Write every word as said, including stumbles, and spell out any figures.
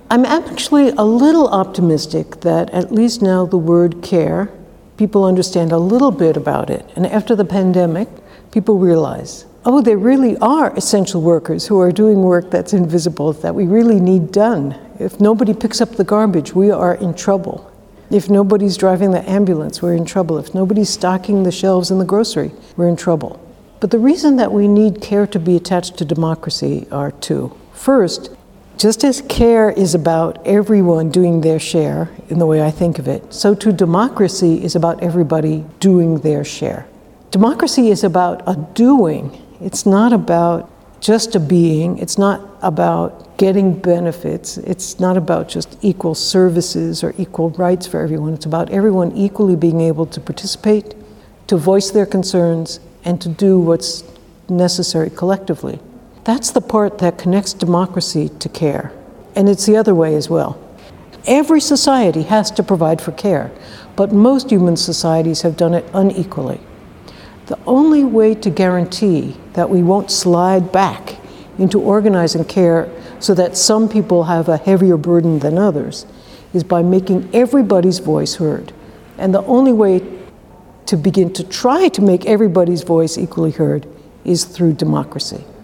I'm actually a little optimistic that at least now the word care, people understand a little bit about it. And after the pandemic, people realize, oh, there really are essential workers who are doing work that's invisible, that we really need done. If nobody picks up the garbage, we are in trouble. If nobody's driving the ambulance, we're in trouble. If nobody's stocking the shelves in the grocery, we're in trouble. But the reason that we need care to be attached to democracy are two. First, just as care is about everyone doing their share, in the way I think of it, so too democracy is about everybody doing their share. Democracy is about a doing. It's not about just a being. It's not about getting benefits. It's not about just equal services or equal rights for everyone. It's about everyone equally being able to participate, to voice their concerns, and to do what's necessary collectively. That's the part that connects democracy to care. And it's the other way as well. Every society has to provide for care, but most human societies have done it unequally. The only way to guarantee that we won't slide back into organizing care so that some people have a heavier burden than others is by making everybody's voice heard. And the only way to begin to try to make everybody's voice equally heard is through democracy.